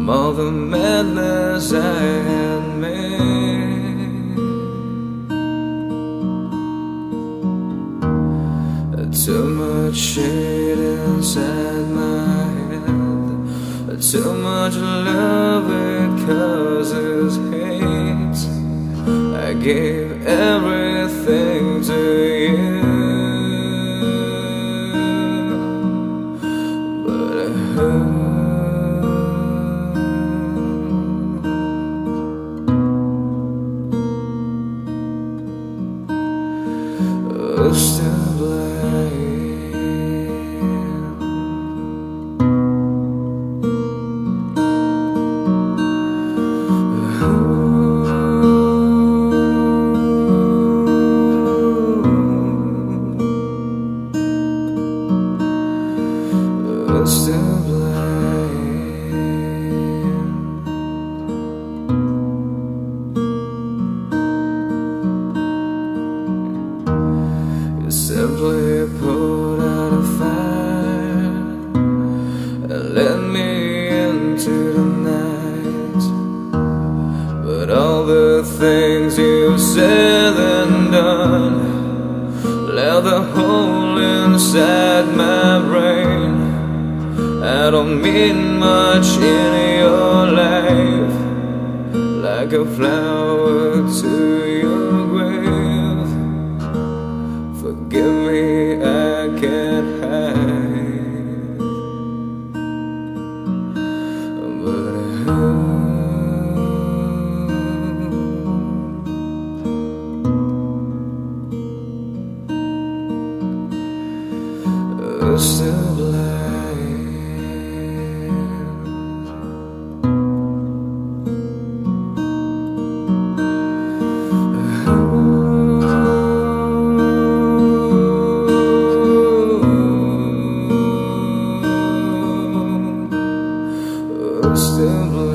all the madness I had made. Too much shade inside my head, too much love, it causes hate. I gave everything to you, but I hurt. Still blind. Still blind. You simply put out a fire and let me into the night. But all the things you said and done left a hole inside my brain. I don't mean much in your life, like a flower to your grave. Forgive me, I can't hide, but I hurt. Still blind. Still blind.